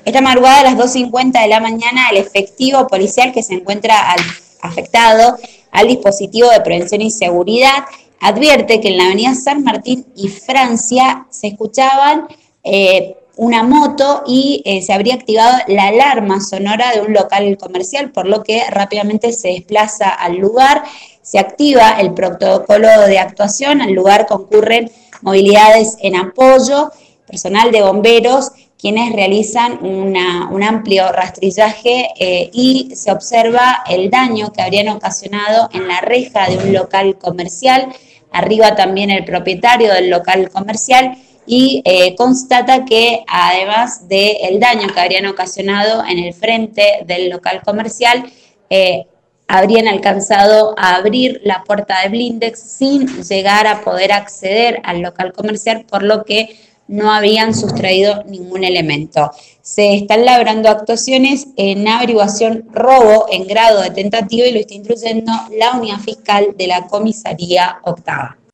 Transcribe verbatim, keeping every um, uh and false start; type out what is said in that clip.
Esta madrugada a las dos cincuenta de la mañana, el efectivo policial que se encuentra al, afectado al dispositivo de prevención y seguridad advierte que en la avenida San Martín y Francia se escuchaban eh, una moto y eh, se habría activado la alarma sonora de un local comercial, por lo que rápidamente se desplaza al lugar, se activa el protocolo de actuación, al lugar concurren movilidades en apoyo, personal de bomberos, quienes realizan una, un amplio rastrillaje eh, y se observa el daño que habrían ocasionado en la reja de un local comercial, arriba también el propietario del local comercial, y eh, constata que además del daño que habrían ocasionado en el frente del local comercial, eh, habrían alcanzado a abrir la puerta de blindex sin llegar a poder acceder al local comercial, por lo que no habían sustraído ningún elemento. Se están labrando actuaciones en averiguación robo en grado de tentativa y lo está instruyendo la unidad fiscal de la comisaría octava.